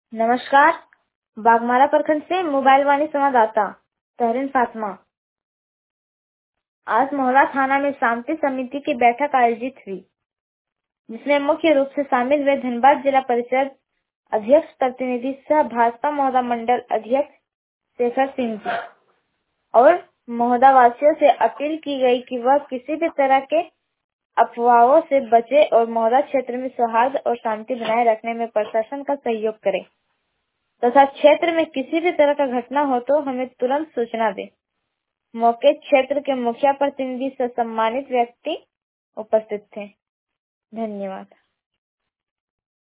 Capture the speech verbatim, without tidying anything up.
नमस्कार। बागमारा प्रखंड से मोबाइल वाणी संवाददाता तहरीन फातिमा। आज मोहला थाना में शांति समिति की बैठक आयोजित हुई, जिसमें मुख्य रूप से शामिल हुए धनबाद जिला परिषद अध्यक्ष प्रतिनिधि सह भाजपा मोहदा मंडल अध्यक्ष शेखर सिंह जी और मोहदा वासियों से अपील की गई कि वह किसी भी तरह के अफवाहों से बचे और मोहदा क्षेत्र में सौहार्द और शांति बनाए रखने में प्रशासन का सहयोग करें तथा क्षेत्र में किसी भी तरह का घटना हो तो हमें तुरंत सूचना दें। मौके क्षेत्र के मुखिया प्रतिनिधि से सम्मानित व्यक्ति उपस्थित थे। धन्यवाद।